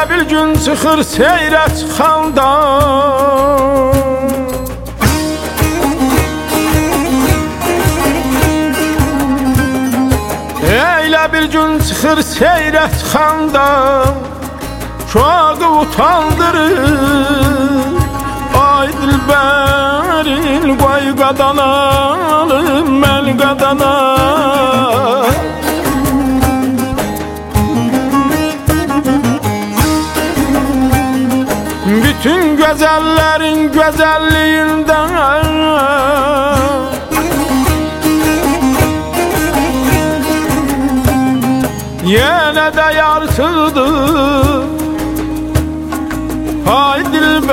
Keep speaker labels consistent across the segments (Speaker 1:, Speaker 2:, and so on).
Speaker 1: Elə bir gün çıxır seyrə çıxanda, elə bir gün çıxır seyrə çıxanda, uşağı utandırır. Ay dilbərin, qoy qadanalım mən qadana. Bütün gözəllərin gözəlliyindən yenə də yarsıdır. Ay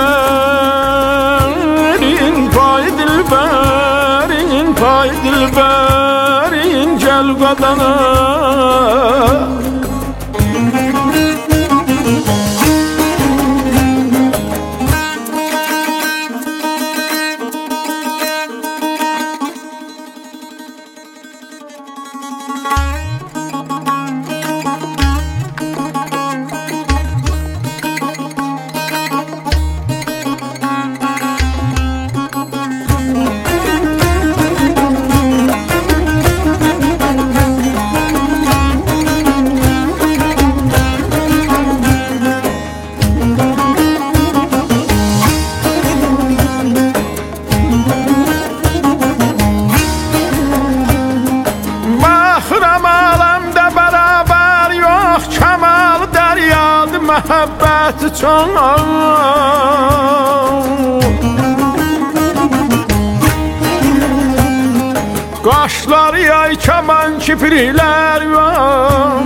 Speaker 1: dilbərin, pay dilbərin, pay dilbərin, gəl qadana. Məhəbbət çox qaşlar yay kaman kipriklər var,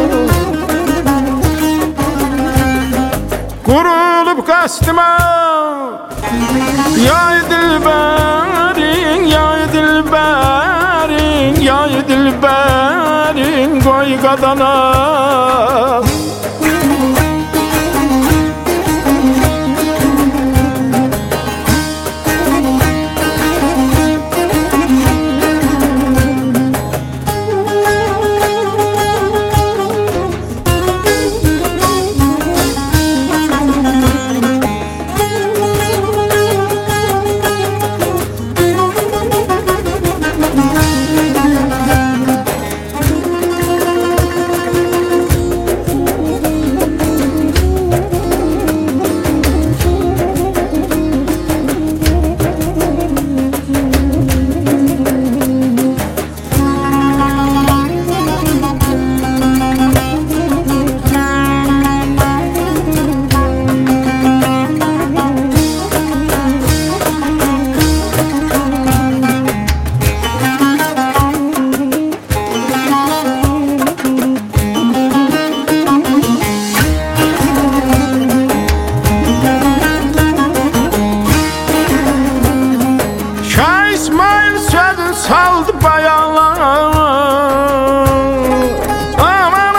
Speaker 1: qurulub qəsdimə yay dilbərin, yay dilbərin, yay dilbərin, qoy qadana. Saldı bayanlar, aman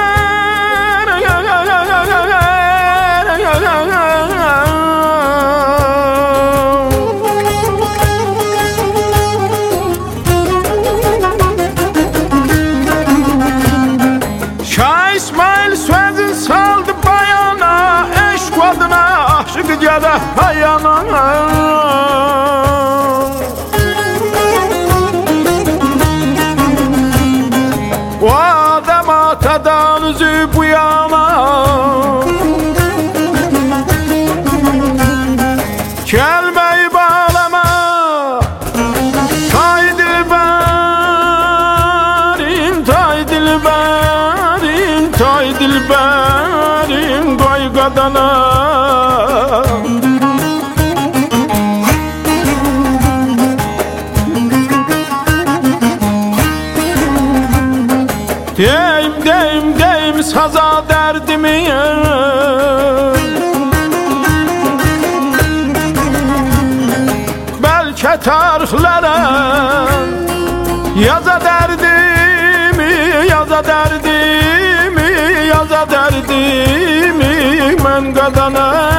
Speaker 1: Şah İsmail sözün saldı bayana, eşk adına aşık gədə hayana. O adam atadan üzü bu yana, kelmeyi bağlama. Tay dilberin, tay dilberin, tay dilberin, koy qadana. Deyim, deyim, deyim saza dərdimi, bəlkə tarixlərə yaza dərdimi, yaza dərdimi, yaza dərdimi mən qadana.